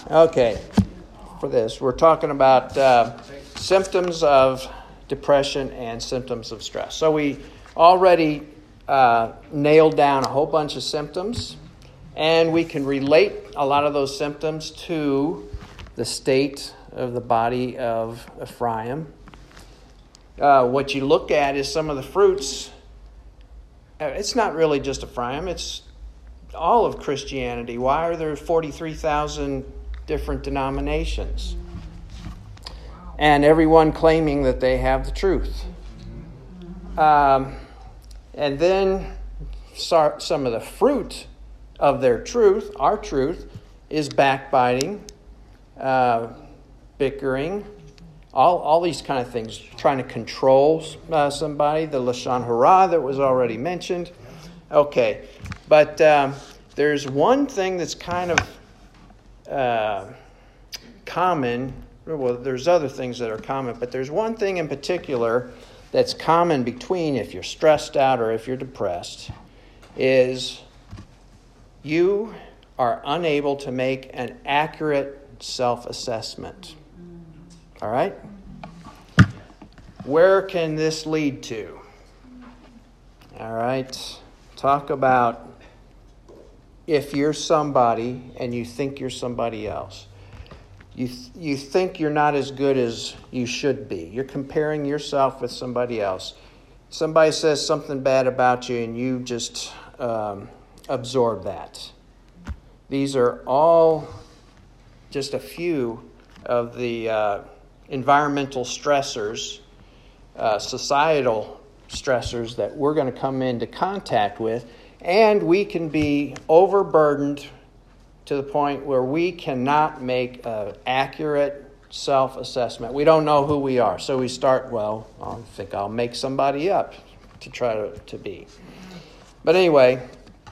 Okay, for this, we're talking about symptoms of depression and symptoms of stress. So we already nailed down a whole bunch of symptoms, and we can relate a lot of those symptoms to the state of the body of Ephraim. What you look at is some of the fruits. It's not really just Ephraim, it's all of Christianity. Why are there 43,000 different denominations? And everyone claiming that they have the truth. And then some of the fruit of their truth, our truth, is backbiting, bickering, all these kind of things, trying to control somebody, the Lashon Hara that was already mentioned. Okay, but there's one thing that's kind of common. Well, there's other things that are common, but there's one thing in particular that's common between if you're stressed out or if you're depressed, is you are unable to make an accurate self-assessment. All right? Where can this lead to? All right? Talk about if you're somebody and you think you're somebody else. You think you're not as good as you should be. You're comparing yourself with somebody else. Somebody says something bad about you and you just absorb that. These are all just a few of the environmental stressors, societal stressors that we're going to come into contact with, and we can be overburdened to the point where we cannot make an accurate self-assessment. We don't know who we are, so we start, I think I'll make somebody up to try to be. But anyway,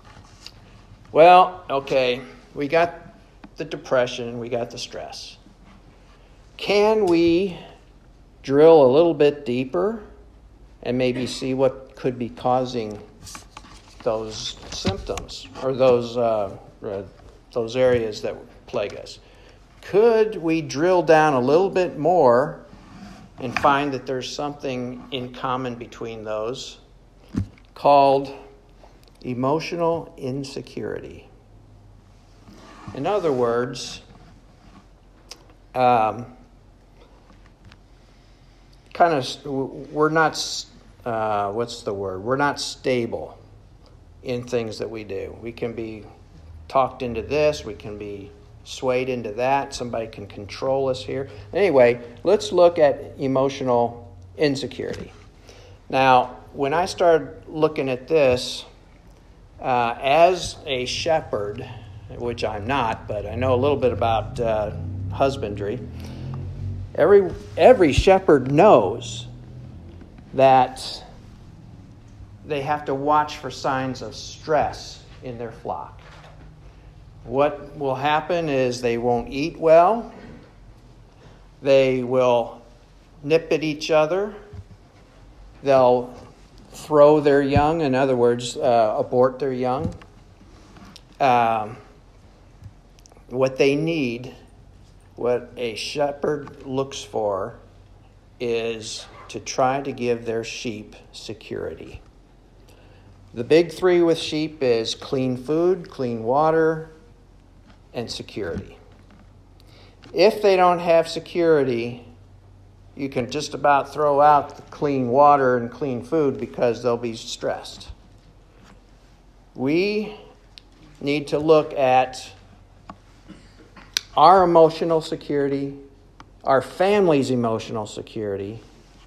okay, we got the depression, we got the stress. Can we drill a little bit deeper and maybe see what could be causing those symptoms or those areas that plague us? Could we drill down a little bit more and find that there's something in common between those called emotional insecurity? In other words, we're not, we're not stable in things that we do. We can be talked into this, we can be swayed into that, somebody can control us here. Anyway, let's look at emotional insecurity. Now, when I started looking at this, as a shepherd, which I'm not, but I know a little bit about husbandry, every shepherd knows that they have to watch for signs of stress in their flock. What will happen is they won't eat well. They will nip at each other. They'll throw their young, in other words, abort their young. What they need, what a shepherd looks for, is to try to give their sheep security. The big three with sheep is clean food, clean water, and security. If they don't have security, you can just about throw out the clean water and clean food because they'll be stressed. We need to look at our emotional security, our family's emotional security,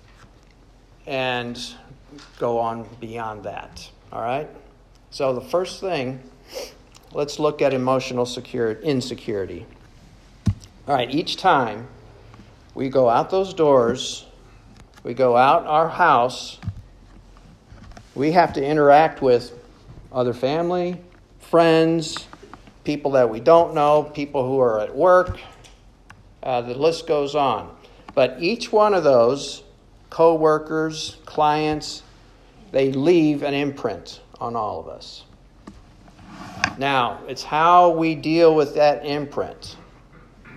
and go on beyond that. All right? So the first thing, let's look at emotional insecurity. All right, each time we go out those doors, we go out our house, we have to interact with other family, friends, people that we don't know, people who are at work. The list goes on. But each one of those, co-workers, clients, they leave an imprint on all of us. Now, it's how we deal with that imprint.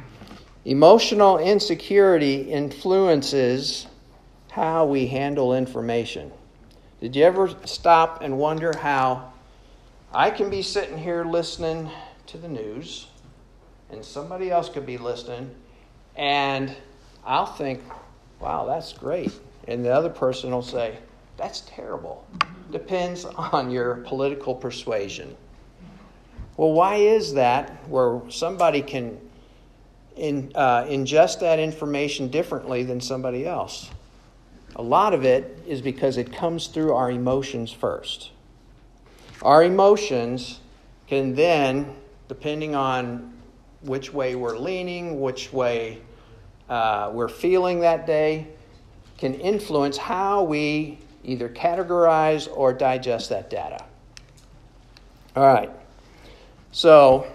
Emotional insecurity influences how we handle information. Did you ever stop and wonder how I can be sitting here listening to the news and somebody else could be listening and I'll think, wow, that's great. And the other person will say, that's terrible. Depends on your political persuasion. Well, why is that where somebody can ingest that information differently than somebody else? A lot of it is because it comes through our emotions first. Our emotions can then, depending on which way we're leaning, which way we're feeling that day, can influence how we either categorize or digest that data. All right. So,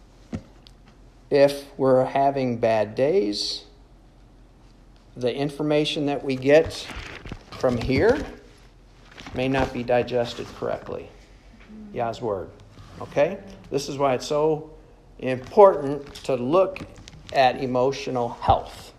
if we're having bad days, the information that we get from here may not be digested correctly. Yah's word. Okay? This is why it's so important to look at emotional health.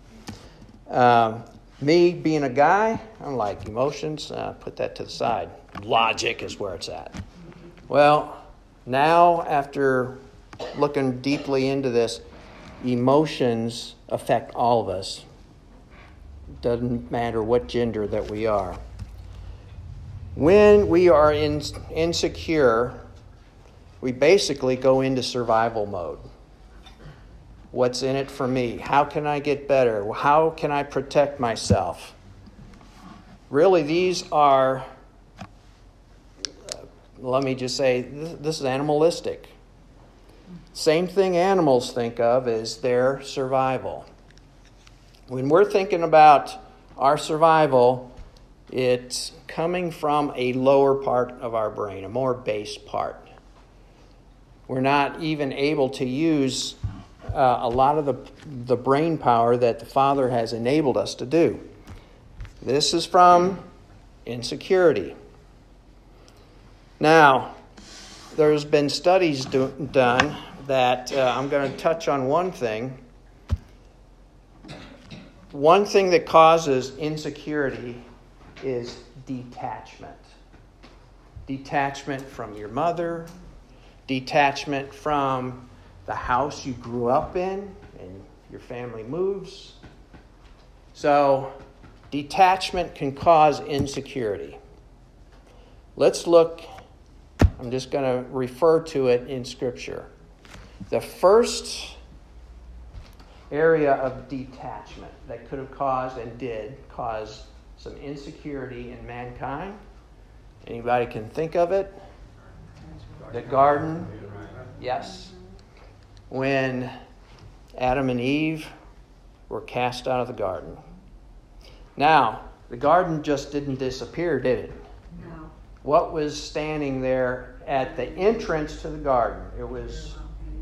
Me being a guy, I'm like, emotions, put that to the side. Logic is where it's at. Well, now after looking deeply into this, emotions affect all of us. Doesn't matter what gender that we are. When we are insecure, we basically go into survival mode. What's in it for me? How can I get better? How can I protect myself? Really, these are, let me just say, this is animalistic. Same thing animals think of is their survival. When we're thinking about our survival, it's coming from a lower part of our brain, a more base part. We're not even able to use a lot of the brain power that the Father has enabled us to do. This is from insecurity. Now, there's been studies done that I'm going to touch on one thing. One thing that causes insecurity is detachment. Detachment from your mother, detachment from the house you grew up in and your family moves. So, detachment can cause insecurity. Let's look, I'm just going to refer to it in Scripture. The first area of detachment that could have caused and did cause some insecurity in mankind. Anybody can think of it? The garden. Yes. When Adam and Eve were cast out of the garden. Now, the garden just didn't disappear, did it? No. What was standing there at the entrance to the garden? It was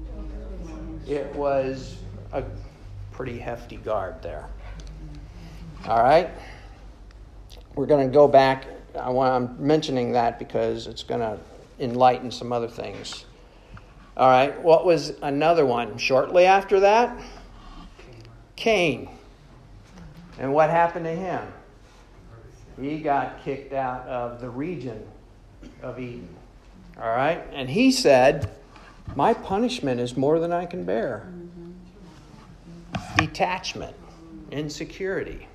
a pretty hefty guard there. All right? We're going to go back. I'm mentioning that because it's going to enlighten some other things. All right, what was another one? Shortly after that? Cain. And what happened to him? He got kicked out of the region of Eden. All right? And he said, my punishment is more than I can bear. Detachment, insecurity.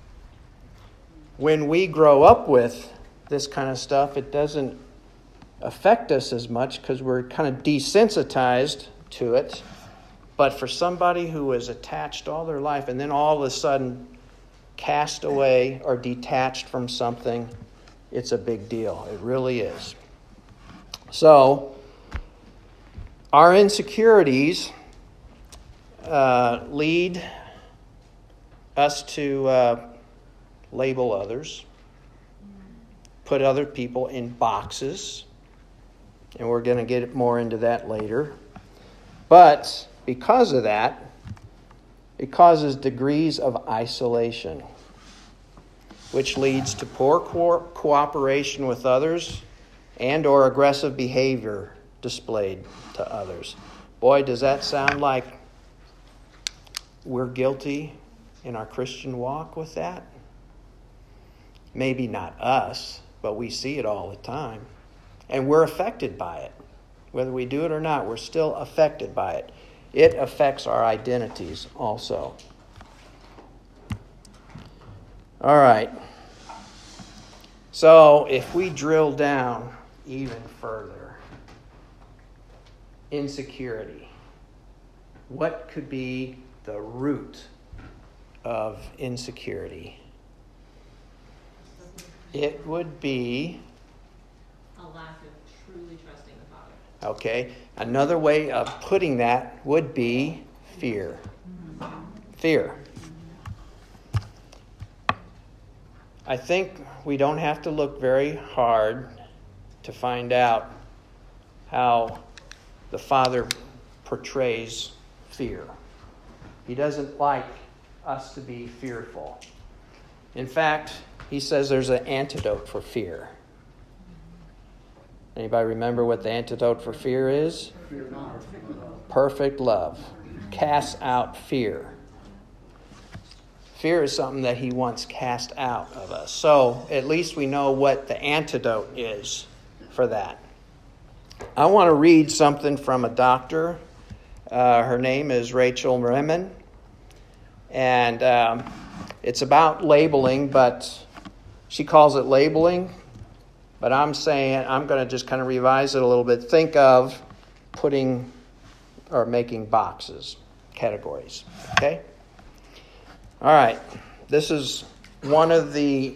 When we grow up with this kind of stuff, it doesn't affect us as much because we're kind of desensitized to it. But for somebody who was attached all their life and then all of a sudden cast away or detached from something, it's a big deal. It really is. So, our insecurities lead us to label others, put other people in boxes, and we're going to get more into that later. But because of that, it causes degrees of isolation, which leads to poor cooperation with others and or aggressive behavior displayed to others. Boy, does that sound like we're guilty in our Christian walk with that? Maybe not us, but we see it all the time. And we're affected by it. Whether we do it or not, we're still affected by it. It affects our identities also. All right. So if we drill down even further, insecurity. What could be the root of insecurity? It would be a lack of truly trusting the Father. Okay. Another way of putting that would be fear. Fear. I think we don't have to look very hard to find out how the Father portrays fear. He doesn't like us to be fearful. In fact, he says there's an antidote for fear. Anybody remember what the antidote for fear is? Perfect love. Casts out fear. Fear is something that he wants cast out of us. So at least we know what the antidote is for that. I want to read something from a doctor. Her name is Rachel Remen. And it's about labeling, but she calls it labeling. But I'm going to just kind of revise it a little bit. Think of putting or making boxes, categories. Okay? All right. This is one of the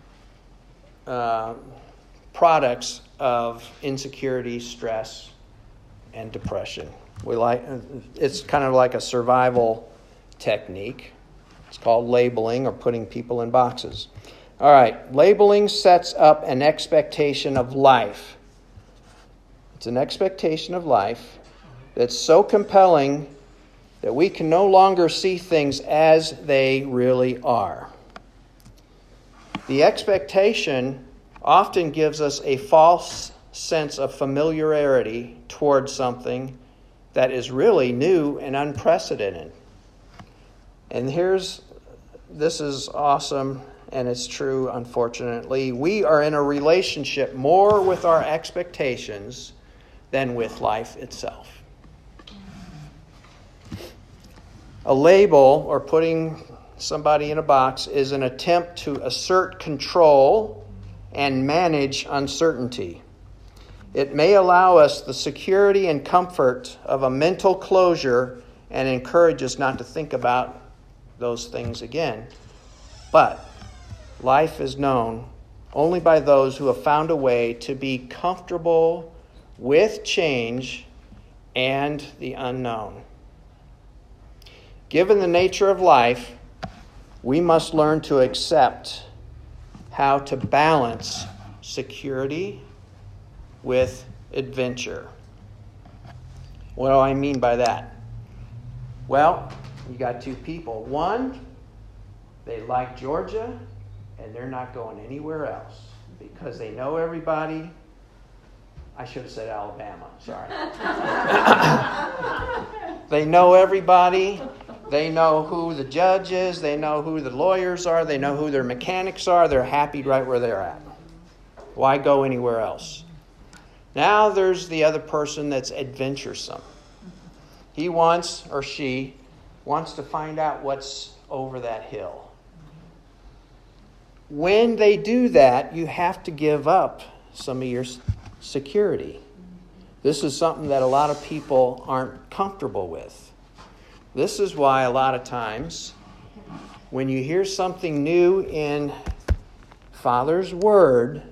products of insecurity, stress, and depression. It's kind of like a survival technique. It's called labeling or putting people in boxes. All right, labeling sets up an expectation of life. It's an expectation of life that's so compelling that we can no longer see things as they really are. The expectation often gives us a false sense of familiarity towards something that is really new and unprecedented. And this is awesome. And it's true, unfortunately. We are in a relationship more with our expectations than with life itself. A label, or putting somebody in a box, is an attempt to assert control and manage uncertainty. It may allow us the security and comfort of a mental closure and encourage us not to think about those things again. But life is known only by those who have found a way to be comfortable with change and the unknown. Given the nature of life, we must learn to accept how to balance security with adventure. What do I mean by that? Well, you got two people. One, they like Georgia, and they're not going anywhere else because they know everybody. I should have said Alabama, sorry. They know everybody. They know who the judge is. They know who the lawyers are. They know who their mechanics are. They're happy right where they're at. Why go anywhere else? Now there's the other person that's adventuresome. He wants, or she wants to find out what's over that hill. When they do that, you have to give up some of your security. This is something that a lot of people aren't comfortable with. This is why a lot of times when you hear something new in Father's Word,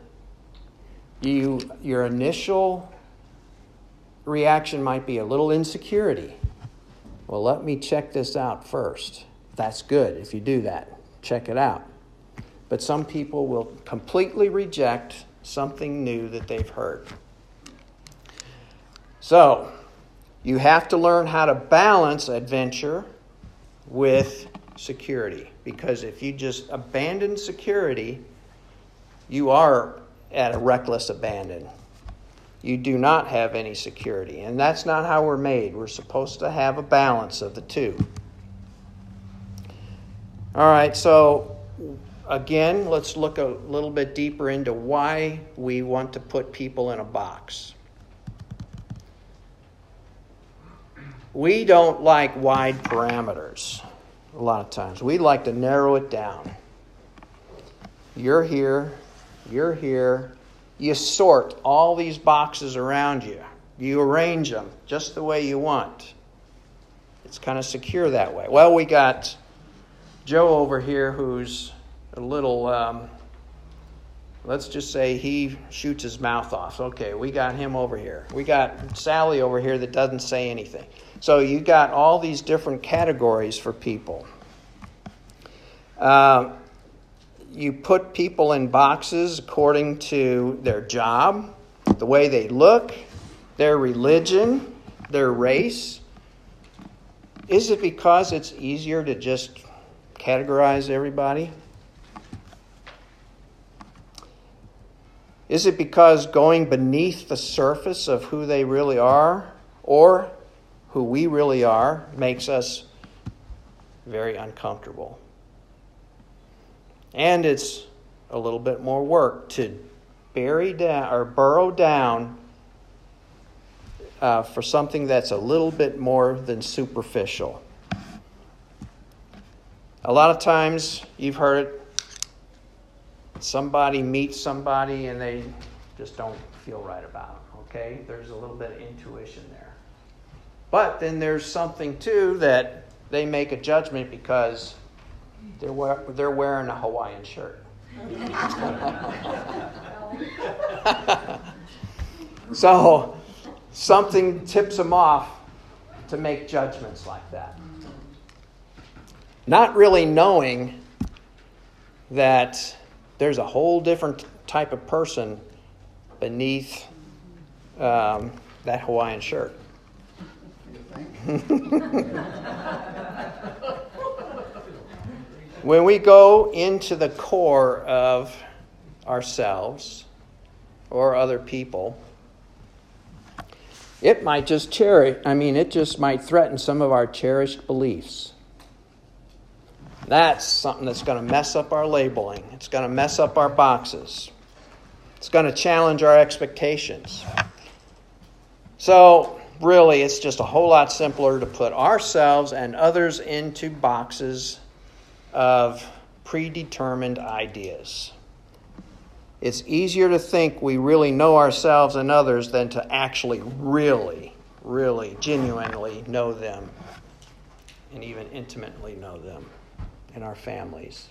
your initial reaction might be a little insecurity. Well, let me check this out first. That's good if you do that. Check it out. But some people will completely reject something new that they've heard. So, you have to learn how to balance adventure with security. Because if you just abandon security, you are at a reckless abandon. You do not have any security. And that's not how we're made. We're supposed to have a balance of the two. All right, so again, let's look a little bit deeper into why we want to put people in a box. We don't like wide parameters a lot of times. We like to narrow it down. You're here, you're here. You sort all these boxes around you. You arrange them just the way you want. It's kind of secure that way. Well, we got Joe over here who's a little, let's just say he shoots his mouth off. Okay, we got him over here. We got Sally over here that doesn't say anything. So you got all these different categories for people. You put people in boxes according to their job, the way they look, their religion, their race. Is it because it's easier to just categorize everybody? Is it because going beneath the surface of who they really are or who we really are makes us very uncomfortable? And it's a little bit more work to burrow down for something that's a little bit more than superficial. A lot of times you've heard it. Somebody meets somebody and they just don't feel right about it. Okay? There's a little bit of intuition there. But then there's something too that they make a judgment because they're wearing a Hawaiian shirt. So something tips them off to make judgments like that. Not really knowing that there's a whole different type of person beneath that Hawaiian shirt. When we go into the core of ourselves or other people, it might just it just might threaten some of our cherished beliefs. That's something that's going to mess up our labeling. It's going to mess up our boxes. It's going to challenge our expectations. So, really, it's just a whole lot simpler to put ourselves and others into boxes of predetermined ideas. It's easier to think we really know ourselves and others than to actually really, genuinely know them and even intimately know them in our families.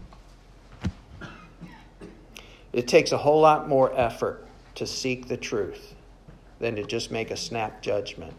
It takes a whole lot more effort to seek the truth than to just make a snap judgment.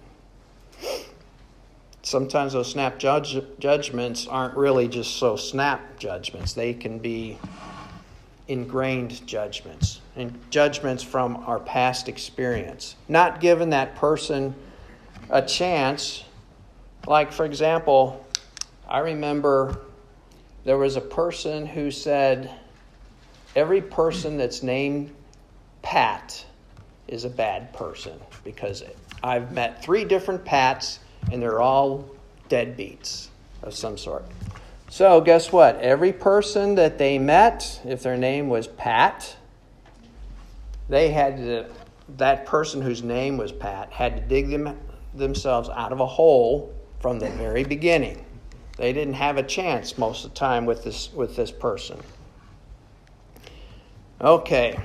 Sometimes those snap judgments aren't really just so snap judgments. They can be ingrained judgments and judgments from our past experience. Not giving that person a chance. Like, for example, I remember there was a person who said, every person that's named Pat is a bad person because I've met 3 different Pats and they're all deadbeats of some sort. So guess what? Every person that they met, if their name was Pat, that person whose name was Pat had to dig themselves out of a hole from the very beginning. They didn't have a chance most of the time with this person. Okay.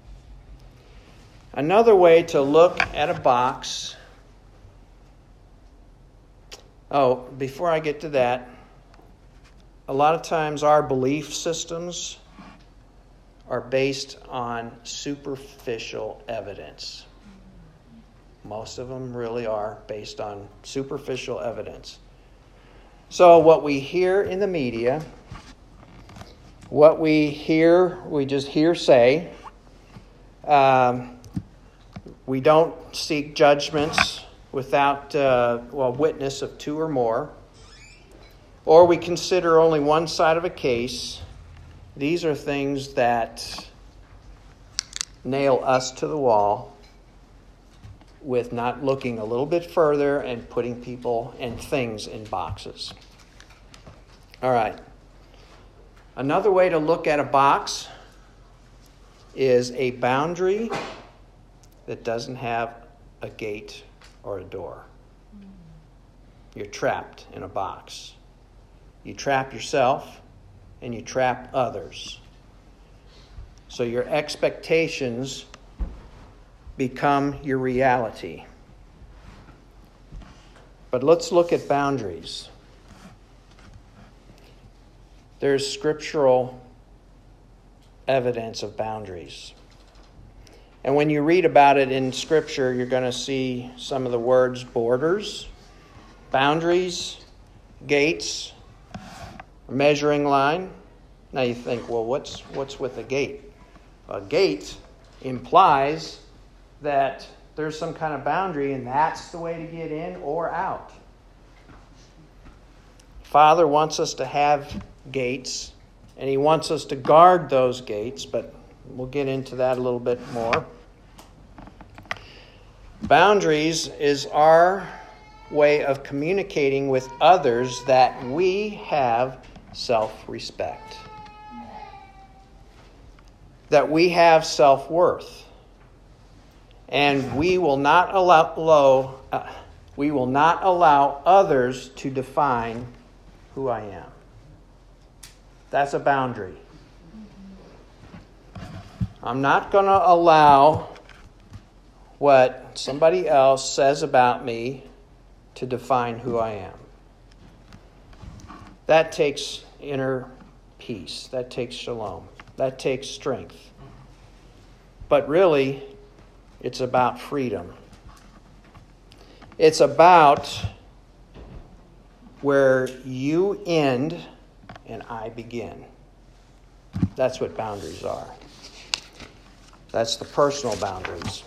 Another way to look at a box. Oh, before I get to that, a lot of times our belief systems are based on superficial evidence. Most of them really are based on superficial evidence. So what we hear in the media, what we just hear say. We don't seek judgments without witness of 2 or more. Or we consider only one side of a case. These are things that nail us to the wall with not looking a little bit further and putting people and things in boxes. All right. Another way to look at a box is a boundary that doesn't have a gate or a door. You're trapped in a box. You trap yourself and you trap others. So your expectations become your reality. But let's look at boundaries. There's scriptural evidence of boundaries. And when you read about it in Scripture, you're going to see some of the words borders, boundaries, gates, measuring line. Now you think, well, what's with a gate? A gate implies that there's some kind of boundary, and that's the way to get in or out. Father wants us to have gates, and he wants us to guard those gates, but we'll get into that a little bit more. Boundaries is our way of communicating with others that we have self-respect, that we have self-worth, and we will not allow others to define who I am. That's a boundary. I'm not going to allow what somebody else says about me to define who I am. That takes inner peace. That takes shalom. That takes strength. But really, it's about freedom. It's about where you end and I begin. That's what boundaries are. That's the personal boundaries.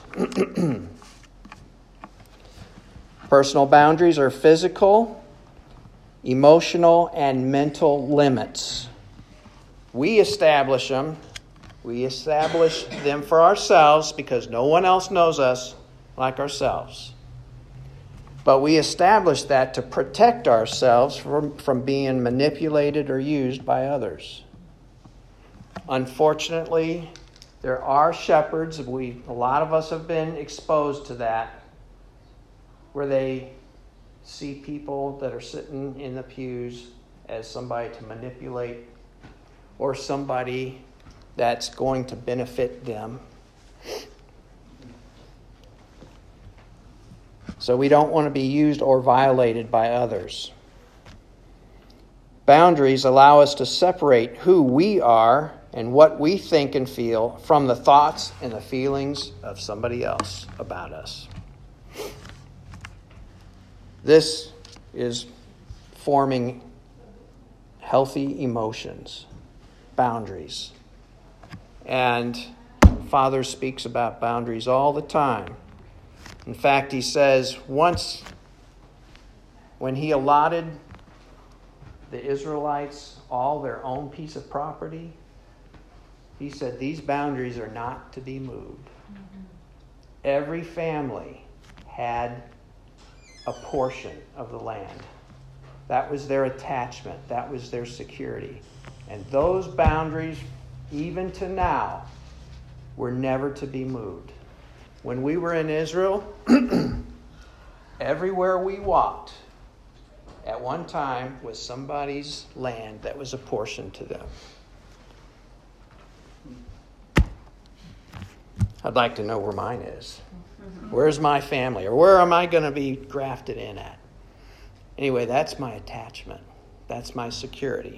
Personal boundaries are physical, emotional, and mental limits. We establish them. We establish them for ourselves because no one else knows us like ourselves. But we establish that to protect ourselves from being manipulated or used by others. Unfortunately, there are shepherds, a lot of us have been exposed to that, where they see people that are sitting in the pews as somebody to manipulate or somebody that's going to benefit them. So we don't want to be used or violated by others. Boundaries allow us to separate who we are and what we think and feel from the thoughts and the feelings of somebody else about us. This is forming healthy emotions, boundaries. And Father speaks about boundaries all the time. In fact, he says once when he allotted the Israelites all their own piece of property, he said these boundaries are not to be moved. Mm-hmm. Every family had a portion of the land. That was their attachment. That was their security. And those boundaries, even to now, were never to be moved. When we were in Israel, everywhere we walked at one time was somebody's land that was apportioned to them. I'd like to know where mine is. Where's my family? Or where am I going to be grafted in at? Anyway, that's my attachment. That's my security.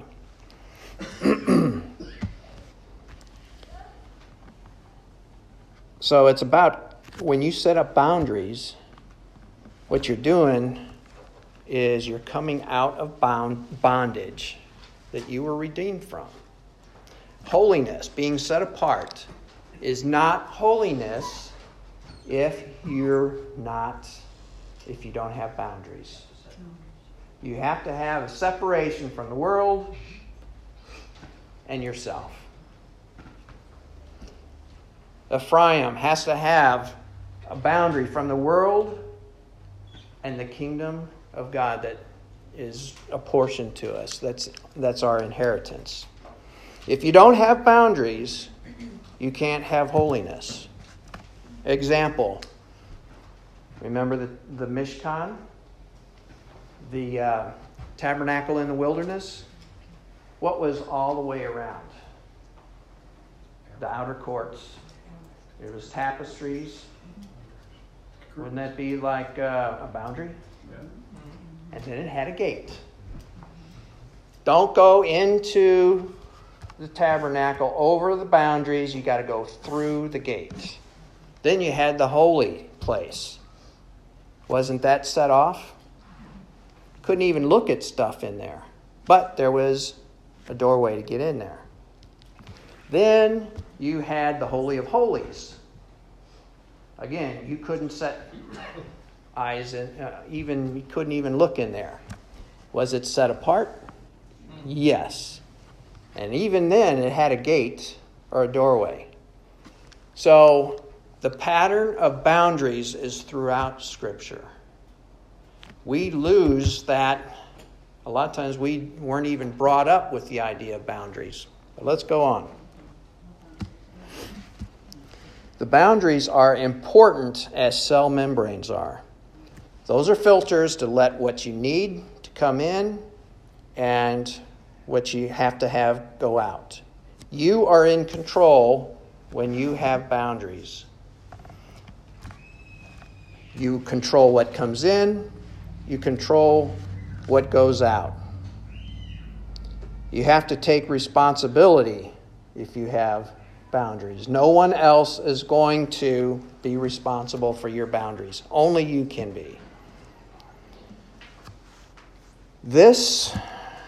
So it's about when you set up boundaries, what you're doing is you're coming out of bondage that you were redeemed from. Holiness, being set apart, is not holiness if you don't have boundaries. You have to have a separation from the world and yourself. Ephraim has to have a boundary from the world and the kingdom of God that is apportioned to us. That's our inheritance. If you don't have boundaries, you can't have holiness. Example. Remember the Mishkan? The tabernacle in the wilderness? What was all the way around? The outer courts. There was tapestries. Wouldn't that be like a boundary? And then it had a gate. Don't go into the tabernacle over the boundaries. You got to go through the gate. Then you had the holy place. Wasn't that set off? Couldn't even look at stuff in there. But there was a doorway to get in there. Then you had the Holy of Holies. Again, you couldn't set eyes in, you couldn't even look in there. Was it set apart? Yes. And even then, it had a gate or a doorway. So the pattern of boundaries is throughout Scripture. We lose that. A lot of times we weren't even brought up with the idea of boundaries. But let's go on. The boundaries are important as cell membranes are. Those are filters to let what you need to come in and what you have to have go out. You are in control when you have boundaries. You control what comes in. You control what goes out. You have to take responsibility if you have boundaries. No one else is going to be responsible for your boundaries. Only you can be. This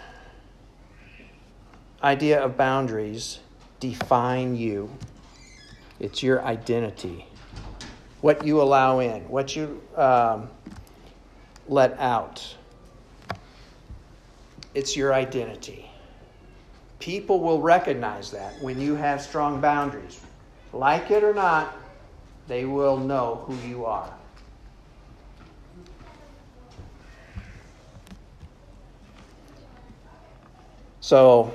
idea of boundaries define you. It's your identity. What you allow in, what you let out. It's your identity. People will recognize that when you have strong boundaries. Like it or not, they will know who you are. So,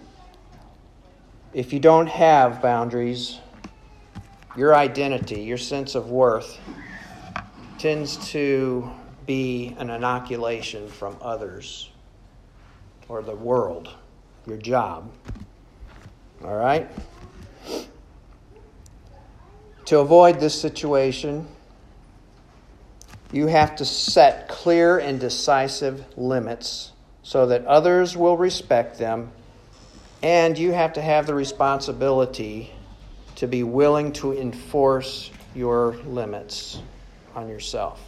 if you don't have boundaries, your identity, your sense of worth, tends to be an inoculation from others or the world, your job. All right? To avoid this situation, you have to set clear and decisive limits so that others will respect them, and you have to have the responsibility to be willing to enforce your limits on yourself.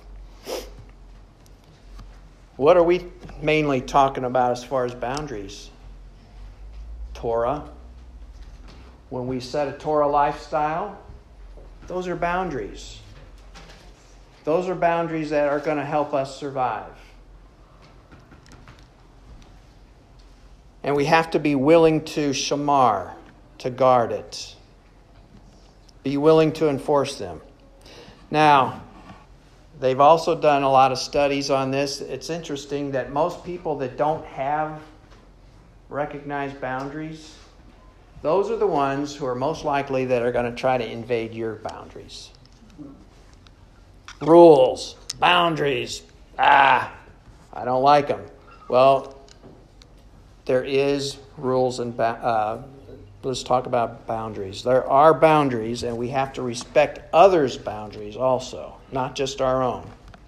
What are we mainly talking about as far as boundaries? Torah. When we set a Torah lifestyle, those are boundaries. Those are boundaries that are going to help us survive. And we have to be willing to shamar, to guard it. Be willing to enforce them. Now, they've also done a lot of studies on this. It's interesting that most people that don't have recognized boundaries, those are the ones who are most likely that are going to try to invade your boundaries. Rules, boundaries, I don't like them. Well, there is rules and let's talk about boundaries. There are boundaries, and we have to respect others' boundaries also, not just our own.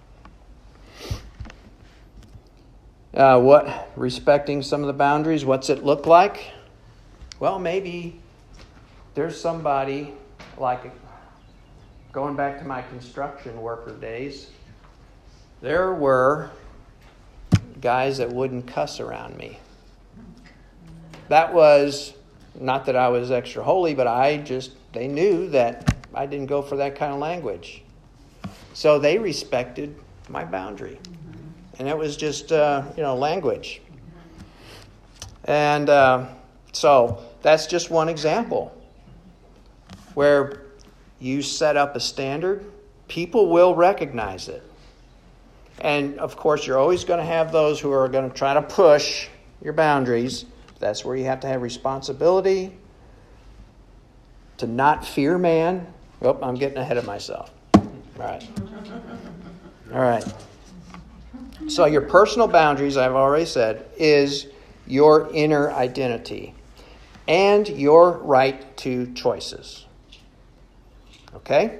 Respecting some of the boundaries, what's it look like? Well, maybe there's somebody, like going back to my construction worker days, there were guys that wouldn't cuss around me. That was, not that I was extra holy, but they knew that I didn't go for that kind of language. So they respected my boundary. And it was just, language. And so that's just one example where you set up a standard, people will recognize it. And, of course, you're always going to have those who are going to try to push your boundaries, That's where you have to have responsibility, to not fear man. Oh, I'm getting ahead of myself. All right. So your personal boundaries, I've already said, is your inner identity and your right to choices. Okay?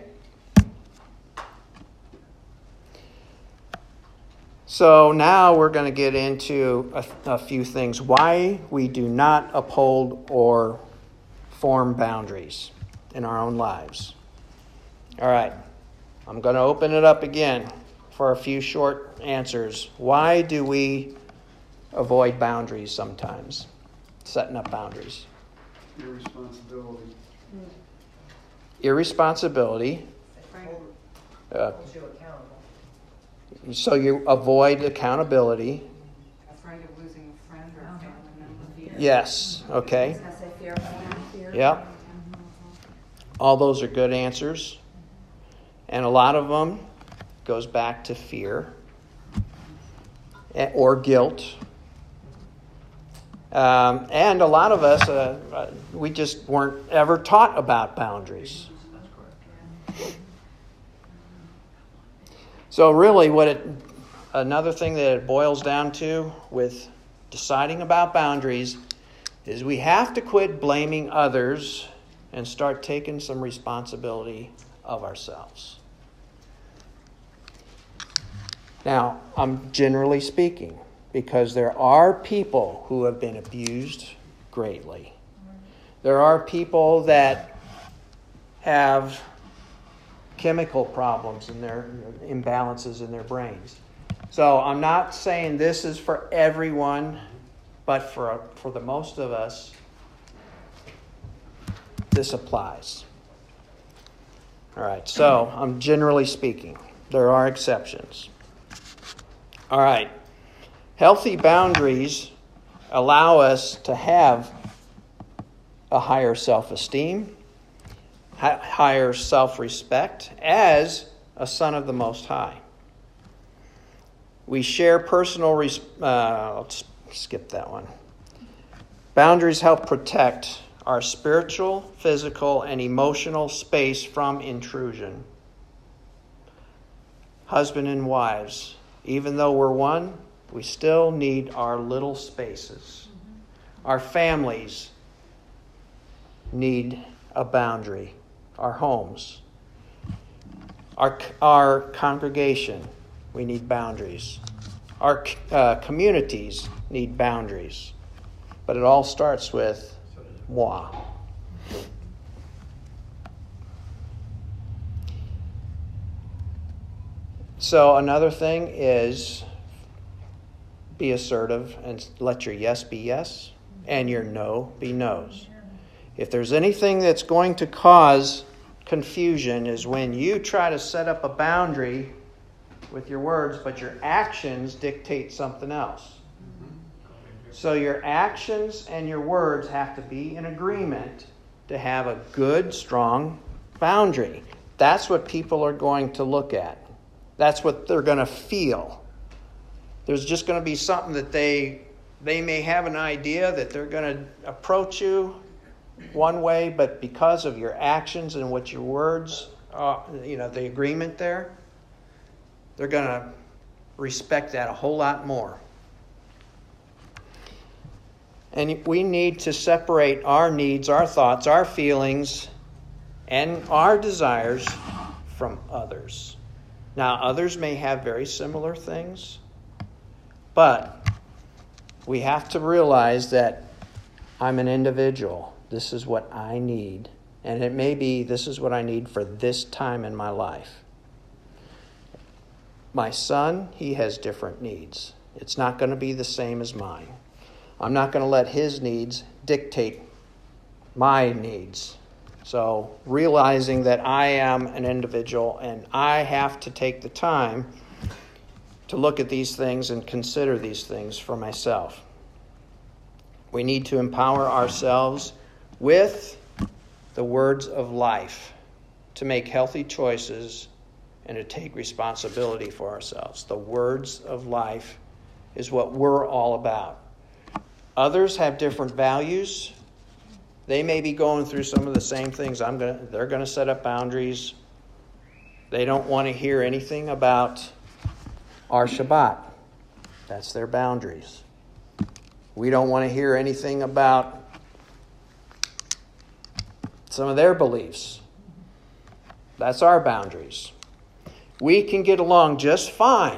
So now we're going to get into a few things. Why we do not uphold or form boundaries in our own lives. All right. I'm going to open it up again for a few short answers. Why do we avoid boundaries sometimes? Setting up boundaries. Irresponsibility. Irresponsibility. Holds you accountable. So you avoid accountability. Afraid of losing a friend or a family member. Yes. Okay. I say fear. Yep. All those are good answers. And a lot of them goes back to fear or guilt. And a lot of us, we just weren't ever taught about boundaries. So really another thing that it boils down to with deciding about boundaries is we have to quit blaming others and start taking some responsibility of ourselves. Now, I'm generally speaking, because there are people who have been abused greatly. There are people that have chemical problems in their imbalances in their brains. So I'm not saying this is for everyone, but for the most of us, this applies. All right, so I'm generally speaking. There are exceptions. All right. Healthy boundaries allow us to have a higher self-esteem, higher self-respect as a son of the Most High. We share personal... let's skip that one. Boundaries help protect our spiritual, physical, and emotional space from intrusion. Husband and wives, even though we're one, we still need our little spaces. Our families need a boundary. Our homes. Our congregation, we need boundaries. Our communities need boundaries. But it all starts with moi. So another thing is be assertive and let your yes be yes and your no be no's. If there's anything that's going to cause confusion is when you try to set up a boundary with your words, but your actions dictate something else. So your actions and your words have to be in agreement to have a good, strong boundary. That's what people are going to look at. That's what they're going to feel. There's just going to be something that they may have an idea that they're going to approach you one way, but because of your actions and what your words, the agreement there, they're going to respect that a whole lot more. And we need to separate our needs, our thoughts, our feelings, and our desires from others. Now, others may have very similar things, but we have to realize that I'm an individual. This is what I need. And it may be this is what I need for this time in my life. My son, he has different needs. It's not going to be the same as mine. I'm not going to let his needs dictate my needs. So realizing that I am an individual and I have to take the time to look at these things and consider these things for myself. We need to empower ourselves with the words of life to make healthy choices and to take responsibility for ourselves. The words of life is what we're all about. Others have different values. They may be going through some of the same things. They're going to set up boundaries. They don't want to hear anything about our Shabbat. That's their boundaries. We don't want to hear anything about some of their beliefs. That's our boundaries. We can get along just fine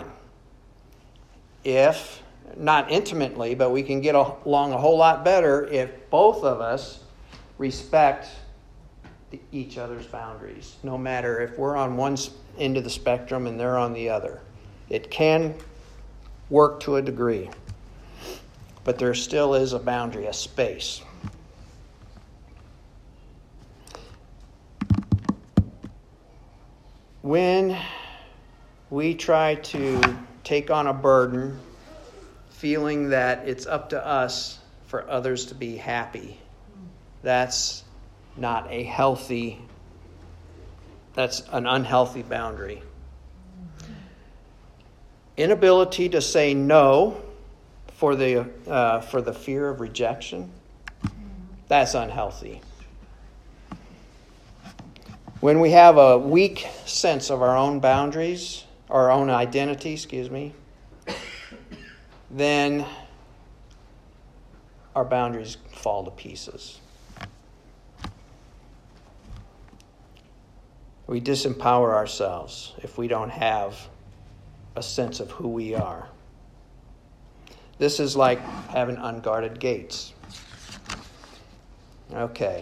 if, not intimately, but we can get along a whole lot better if both of us respect each other's boundaries, no matter if we're on one end of the spectrum and they're on the other. It can work to a degree, but there still is a boundary, a space. When we try to take on a burden, feeling that it's up to us for others to be happy, that's not a healthy, that's an unhealthy boundary. Inability to say no for the fear of rejection, that's unhealthy. When we have a weak sense of our own boundaries, our own identity, then our boundaries fall to pieces. We disempower ourselves if we don't have a sense of who we are. This is like having unguarded gates. Okay.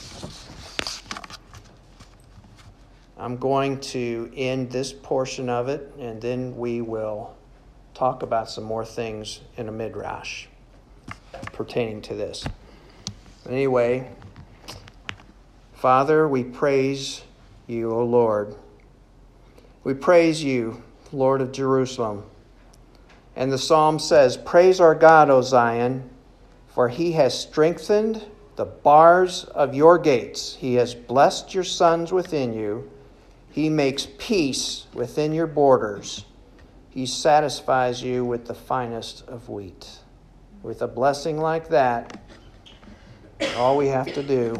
I'm going to end this portion of it, and then we will talk about some more things in a midrash pertaining to this. Anyway, Father, we praise you, O Lord. We praise you, Lord of Jerusalem. And the psalm says, "Praise our God, O Zion, for he has strengthened the bars of your gates. He has blessed your sons within you. He makes peace within your borders. He satisfies you with the finest of wheat." With a blessing like that, all we have to do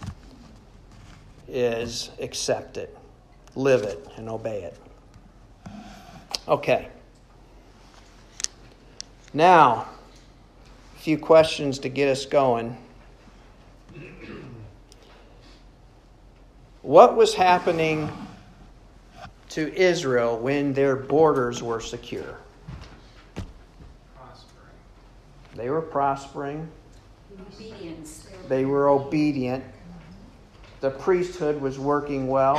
is accept it, live it, and obey it. Okay. Now, a few questions to get us going. What was happening to Israel when their borders were secure? They were prospering. Obedience. They were obedient. The priesthood was working well.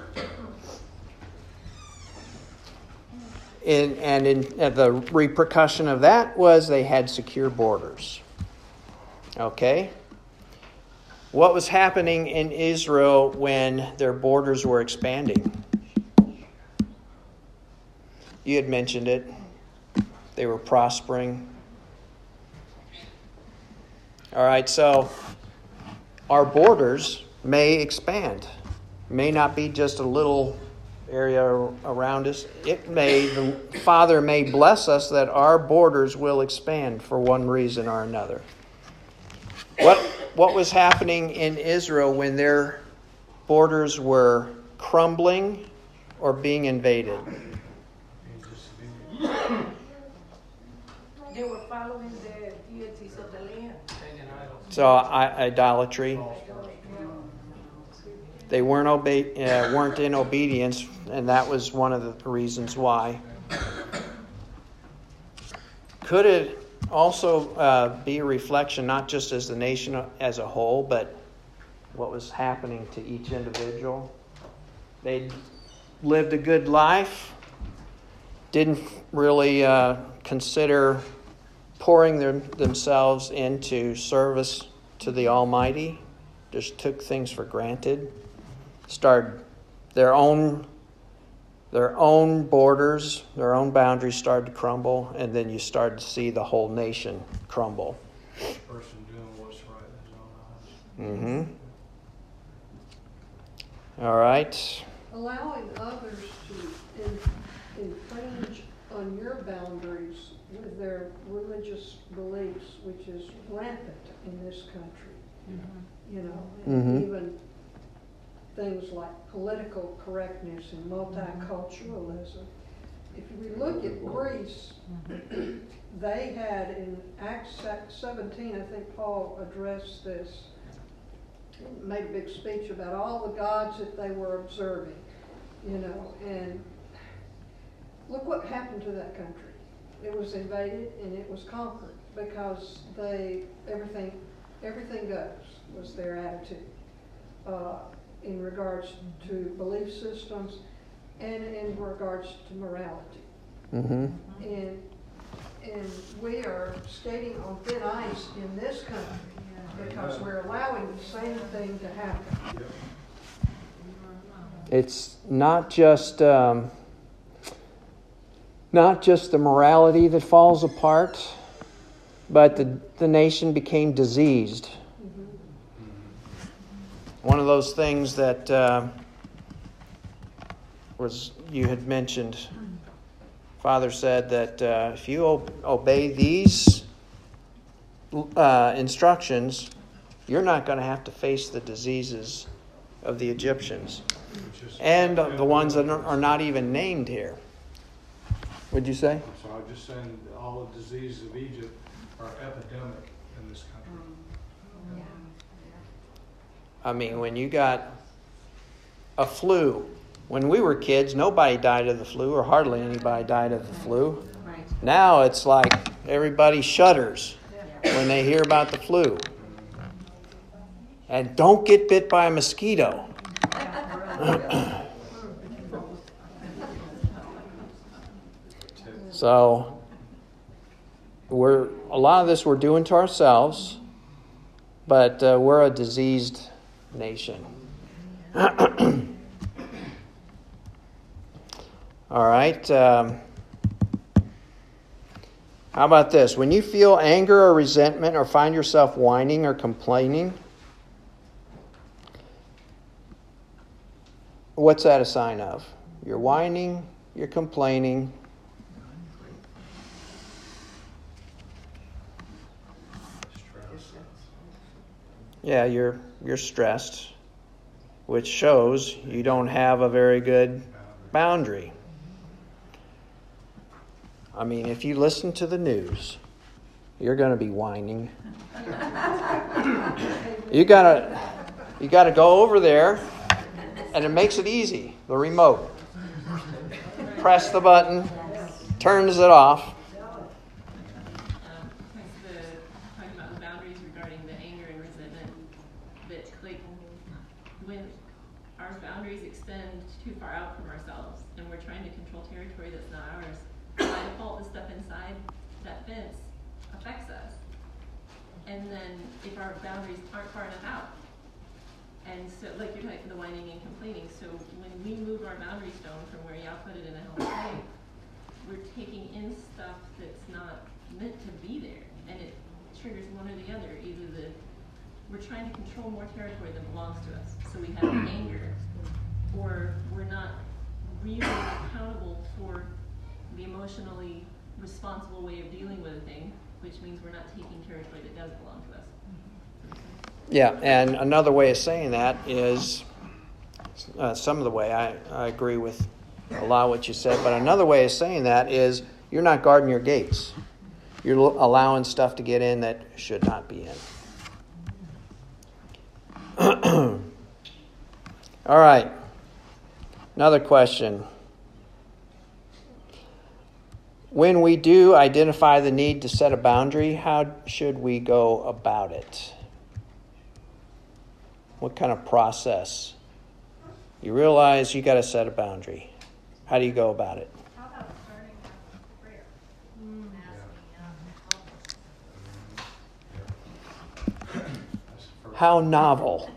And the repercussion of that was they had secure borders. Okay? What was happening in Israel when their borders were expanding? You had mentioned it. They were prospering. All right, so our borders may expand. May not be just a little area around us. The Father may bless us that our borders will expand for one reason or another. What was happening in Israel when their borders were crumbling or being invaded? They were following the deities of the land. So idolatry. They weren't in obedience, and that was one of the reasons why. Could it also be a reflection, not just as the nation as a whole, but what was happening to each individual? They lived a good life, didn't really consider pouring themselves into service to the Almighty, just took things for granted, started their own borders, their own boundaries started to crumble, and then you started to see the whole nation crumble. Person doing what's right in his own eyes. All right. Allowing others to infringe on your boundaries with their religious beliefs, which is rampant in this country. You know, and even things like political correctness and multiculturalism. If we look at Greece, they had in Acts 17, I think Paul addressed this, made a big speech about all the gods that they were observing, you know, and look what happened to that country. It was invaded and it was conquered because everything goes was their attitude in regards to belief systems and in regards to morality. And we are skating on thin ice in this country because we're allowing the same thing to happen. It's not just the morality that falls apart, but the nation became diseased. One of those things that was you had mentioned, Father said that if you obey these instructions, you're not going to have to face the diseases of the Egyptians and the ones that are not even named here. What'd you say? So I'm just saying that all the diseases of Egypt are epidemic in this country. I mean, when you got a flu, when we were kids, nobody died of the flu, or hardly anybody died of the flu. Right. Now it's like everybody shudders when they hear about the flu. And don't get bit by a mosquito. So a lot of this we're doing to ourselves, but we're a diseased nation. All right. How about this? When you feel anger or resentment or find yourself whining or complaining, what's that a sign of? You're whining, you're complaining. Yeah, you're stressed, which shows you don't have a very good boundary. I mean, if you listen to the news, you're going to be whining. You gotta go over there, and it makes it easy. The remote. Press the button, turns it off. Talking about the boundaries regarding the anger and resentment, that like when our boundaries extend too far out from ourselves and we're trying to control territory that's not ours, by default the stuff inside that fence affects us. And then if our boundaries aren't far enough out, and so like you're talking for the whining and complaining, so when we move our boundary stone from where y'all put it in a healthy way, we're taking in stuff that's not meant to be there, and it triggers one or the other. Either we're trying to control more territory than belongs to us, so we have anger, or we're not really accountable for the emotionally responsible way of dealing with a thing, which means we're not taking territory that does belong to us. Yeah, and another way of saying that is, some of the way I agree with a lot of what you said, but another way of saying that is you're not guarding your gates. You're allowing stuff to get in that should not be in. All right, another question. When we do identify the need to set a boundary, how should we go about it? What kind of process? You realize you got to set a boundary. How do you go about it? How about starting with prayer? How novel.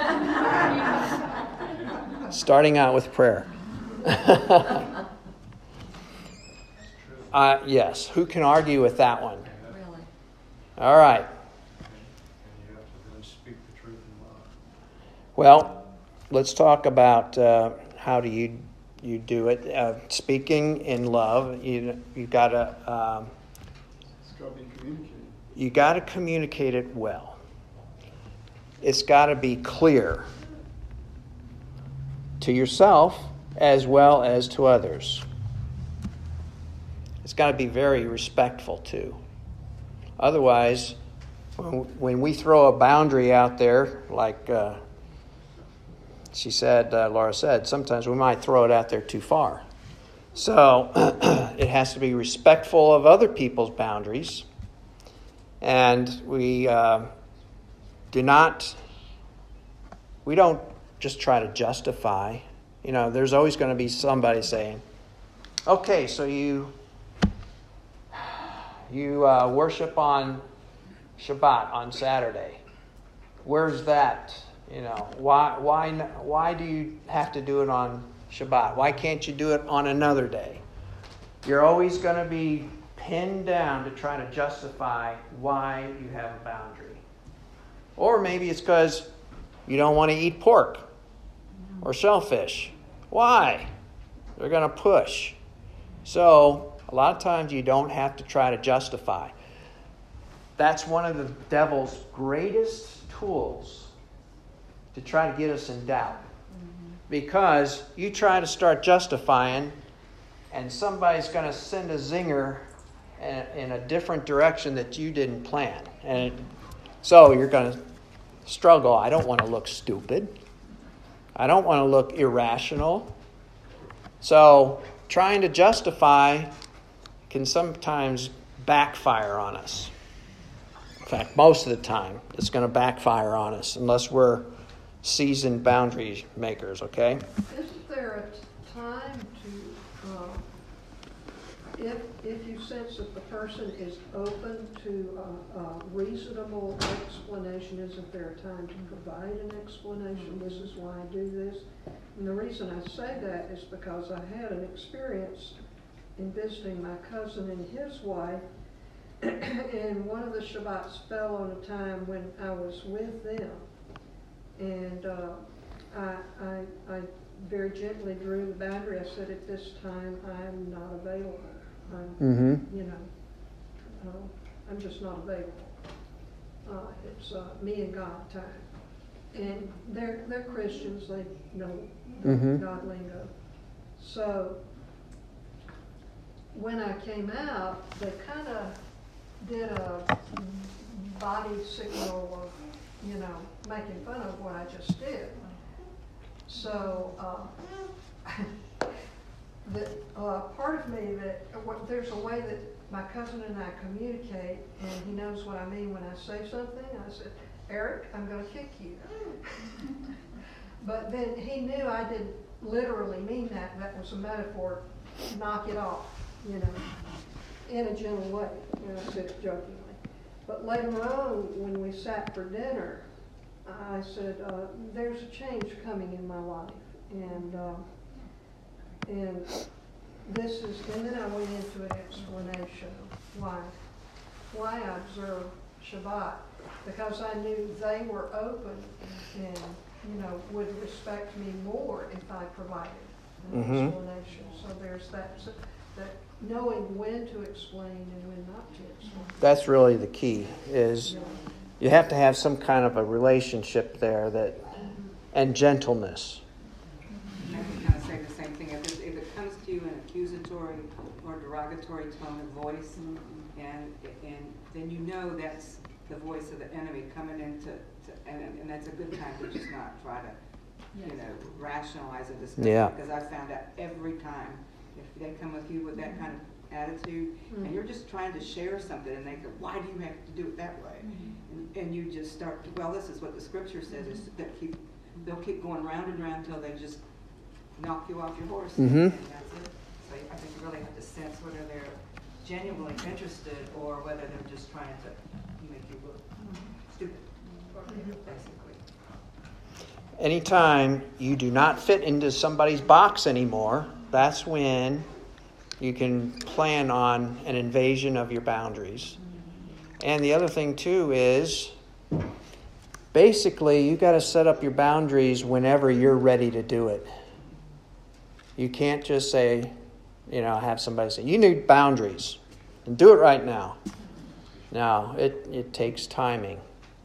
Starting out with prayer. Yes, who can argue with that one? Really? All right. And you have to then speak the truth in love. Well, let's talk about how do you you do it. Speaking in love, you got to It's got to be communicated. you got to communicate it well. It's got to be clear to yourself as well as to others. It's got to be very respectful too. Otherwise, when we throw a boundary out there, like Laura said, sometimes we might throw it out there too far. So it has to be respectful of other people's boundaries. And we don't just try to justify. There's always going to be somebody saying, okay, so you worship on Shabbat on Saturday. Where's that? Why do you have to do it on Shabbat? Why can't you do it on another day? You're always going to be pinned down to try to justify why you have a boundary. Or maybe it's because you don't want to eat pork or shellfish. Why? They're going to push. So a lot of times you don't have to try to justify. That's one of the devil's greatest tools to try to get us in doubt. Because you try to start justifying, and somebody's going to send a zinger in a different direction that you didn't plan. And so you're going to struggle. I don't want to look stupid. I don't want to look irrational. So trying to justify can sometimes backfire on us. In fact, most of the time, it's going to backfire on us unless we're seasoned boundary makers, okay? Isn't there a time to, if you sense that the person is open to a reasonable explanation, isn't there a time to provide an explanation? This is why I do this. And the reason I say that is because I had an experience in visiting my cousin and his wife, and one of the Shabbats fell on a time when I was with them. And I very gently drew the boundary. I said, at this time, I'm not available. I'm just not available. It's me and God time. And they're Christians. They know God lingo. So when I came out, they kind of did a body signal of, making fun of what I just did. So part of me there's a way that my cousin and I communicate, and he knows what I mean when I say something. I said, Eric, I'm going to kick you. But then he knew I didn't literally mean that. That was a metaphor. Knock it off, in a gentle way. I said it jokingly. But later on, when we sat for dinner, I said, there's a change coming in my life. And then I went into an explanation of why I observe Shabbat. Because I knew they were open and, would respect me more if I provided an explanation. So there's that knowing when to explain and when not to explain. That's really the key, is you have to have some kind of a relationship there and gentleness. I can kind of say the same thing. If it comes to you in accusatory or derogatory tone of voice, and then that's the voice of the enemy coming into, and that's a good time to just not try to, rationalize a discussion. Yeah. Because I found out every time, if they come with you with that kind of attitude, and you're just trying to share something, and they go, why do you have to do it that way? And you just start to, this is what the scripture says, is that they'll keep going round and round until they just knock you off your horse. And that's it. So I think you really have to sense whether they're genuinely interested or whether they're just trying to make you look stupid, basically. Anytime you do not fit into somebody's box anymore, that's when you can plan on an invasion of your boundaries. And the other thing, too, is basically you got to set up your boundaries whenever you're ready to do it. You can't just say, have somebody say, you need boundaries, and do it right now. No, it takes timing.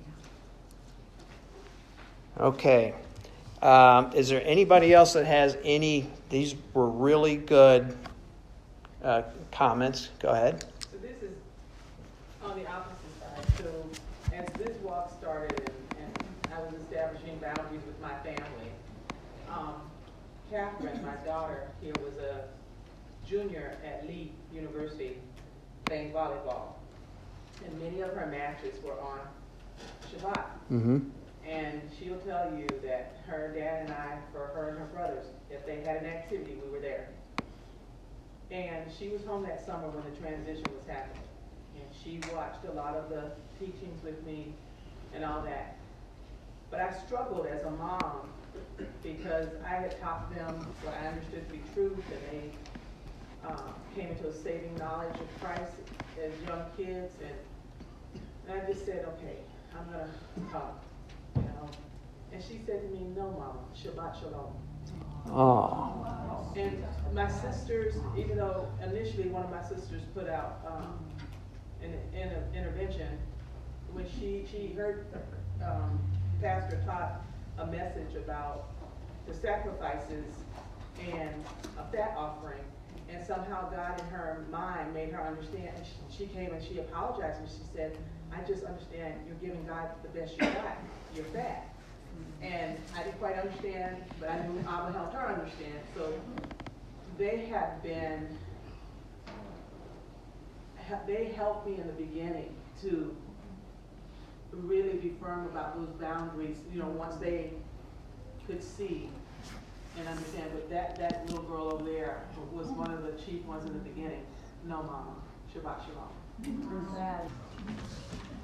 Okay. Is there anybody else that has any? These were really good comments. Go ahead. So this is on the opposite side. So as this walk started and I was establishing boundaries with my family, Catherine, my daughter here, was a junior at Lee University playing volleyball. And many of her matches were on Shabbat. Mm-hmm. And she'll tell you that her dad and I, for her and her brothers, if they had an activity, we were there. And she was home that summer when the transition was happening. And she watched a lot of the teachings with me and all that. But I struggled as a mom because I had taught them what I understood to be truth, and they came into a saving knowledge of Christ as young kids. And I just said, okay, I'm going to talk. And she said to me, no, Mama, Shabbat Shalom. Oh. And my sisters, even though initially one of my sisters put out an intervention, when she heard Pastor taught a message about the sacrifices and a fat offering, and somehow God in her mind made her understand, and she came and she apologized, and she said, I just understand you're giving God the best you got, you're fat. And I didn't quite understand, but I knew Abba helped her understand. So they helped me in the beginning to really be firm about those boundaries, once they could see and understand. But that little girl over there was one of the chief ones in the beginning. No, Mama, Shabbat Shalom.